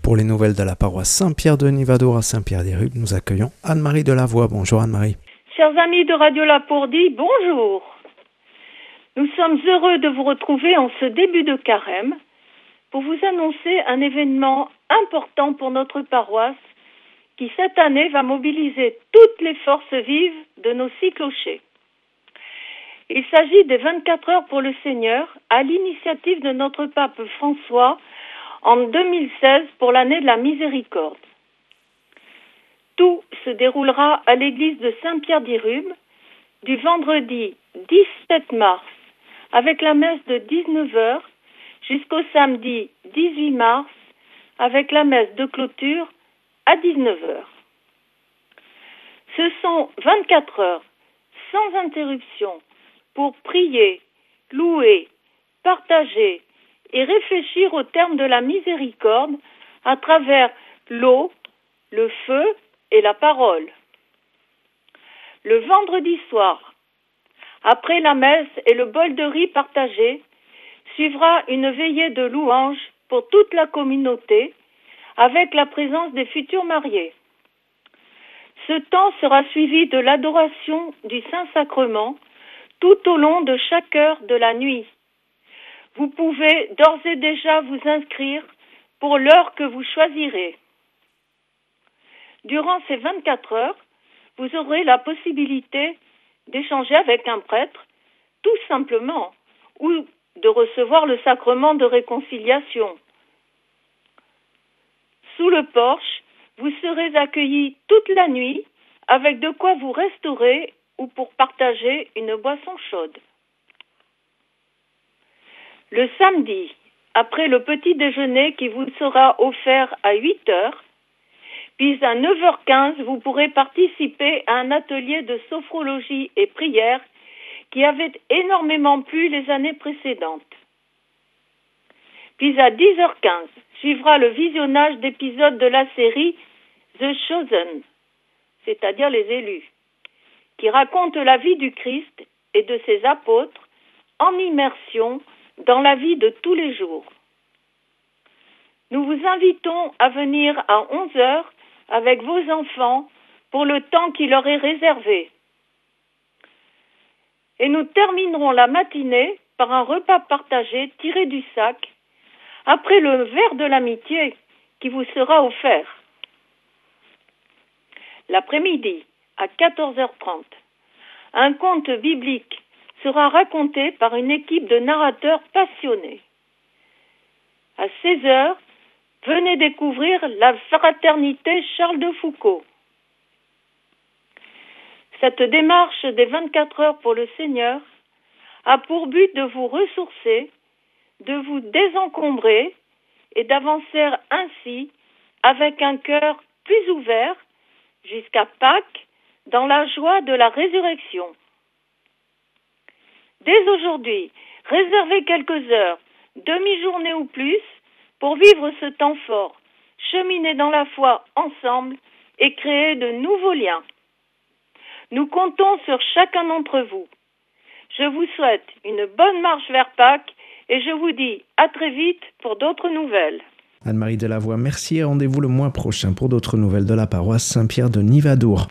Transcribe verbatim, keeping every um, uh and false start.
Pour les nouvelles de la paroisse Saint-Pierre de Nivadour à Saint-Pierre-des-Rubes, nous accueillons Anne-Marie Delavoye. Bonjour Anne-Marie. Chers amis de Radio Lapourdie, bonjour. Nous sommes heureux de vous retrouver en ce début de carême pour vous annoncer un événement important pour notre paroisse qui cette année va mobiliser toutes les forces vives de nos six clochers. Il s'agit des vingt-quatre heures pour le Seigneur à l'initiative de notre pape François en deux mille seize pour l'année de la miséricorde. Tout se déroulera à l'église de Saint-Pierre-des-Rubes du vendredi dix-sept mars avec la messe de dix-neuf heures jusqu'au samedi dix-huit mars avec la messe de clôture à dix-neuf heures. Ce sont vingt-quatre heures sans interruption pour prier, louer, partager et réfléchir au terme de la miséricorde à travers l'eau, le feu et la parole. Le vendredi soir, après la messe et le bol de riz partagé, suivra une veillée de louanges pour toute la communauté avec la présence des futurs mariés. Ce temps sera suivi de l'adoration du Saint-Sacrement tout au long de chaque heure de la nuit. Vous pouvez d'ores et déjà vous inscrire pour l'heure que vous choisirez. Durant ces vingt-quatre heures, vous aurez la possibilité d'échanger avec un prêtre, tout simplement, ou de recevoir le sacrement de réconciliation. Sous le porche, vous serez accueillis toute la nuit avec de quoi vous restaurer ou pour partager une boisson chaude. Le samedi, après le petit déjeuner qui vous sera offert à huit heures, puis à neuf heures quinze, vous pourrez participer à un atelier de sophrologie et prière qui avait énormément plu les années précédentes. Puis à dix heures quinze, suivra le visionnage d'épisodes de la série The Chosen, c'est-à-dire les élus, qui raconte la vie du Christ et de ses apôtres en immersion dans la vie de tous les jours. Nous vous invitons à venir à onze heures avec vos enfants pour le temps qui leur est réservé. Et nous terminerons la matinée par un repas partagé tiré du sac après le verre de l'amitié qui vous sera offert. L'après-midi, à quatorze heures trente, un conte biblique sera raconté par une équipe de narrateurs passionnés. À seize heures, venez découvrir la fraternité Charles de Foucault. Cette démarche des vingt-quatre heures pour le Seigneur a pour but de vous ressourcer, de vous désencombrer et d'avancer ainsi avec un cœur plus ouvert jusqu'à Pâques dans la joie de la résurrection. Dès aujourd'hui, réservez quelques heures, demi-journée ou plus, pour vivre ce temps fort, cheminer dans la foi ensemble et créer de nouveaux liens. Nous comptons sur chacun d'entre vous. Je vous souhaite une bonne marche vers Pâques et je vous dis à très vite pour d'autres nouvelles. Anne-Marie Delavoye, merci et rendez-vous le mois prochain pour d'autres nouvelles de la paroisse Saint-Pierre de Nivadour.